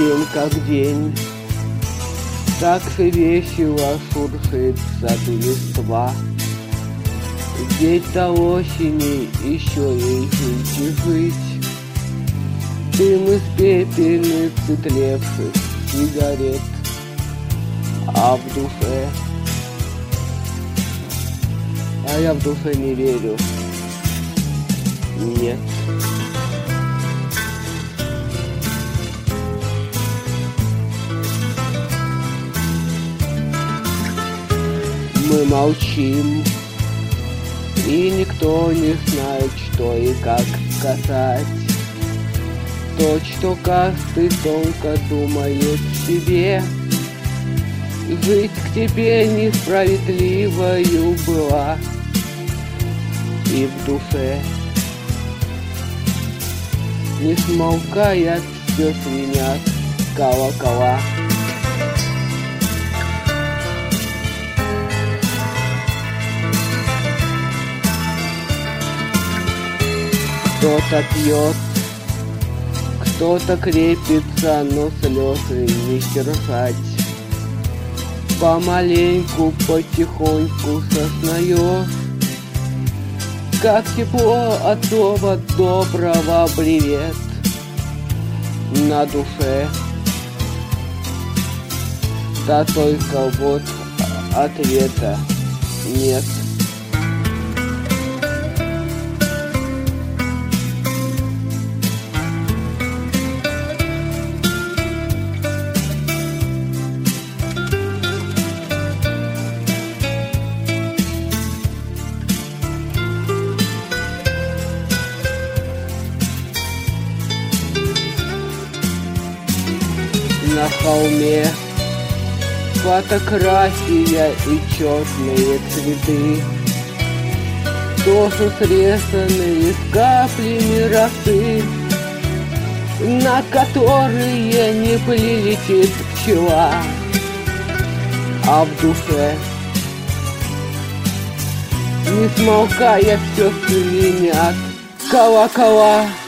день как день, так же весело шуршит в саду листва. Ведь до осени еще ей жить и жить. Дым из пепельных утлевших сигарет, а в душе... А я в душе не верю. Нет. Мы молчим, и никто не знает, что и как сказать. То, что каждый тонко думает в себе. Жить к тебе несправедливою была, и в душе не смолкает, все звенят колокола. Кто-то пьет, кто-то крепится, но слезы не сдержать. Помаленьку, потихоньку сознаешь, как тепло от слова доброго привет на душе. Да только вот ответа нет. На холме фотография и черные цветы, тоже срезанные с каплями росы, на которые не прилетит пчела, а в душе не смолкая все звенят колокола.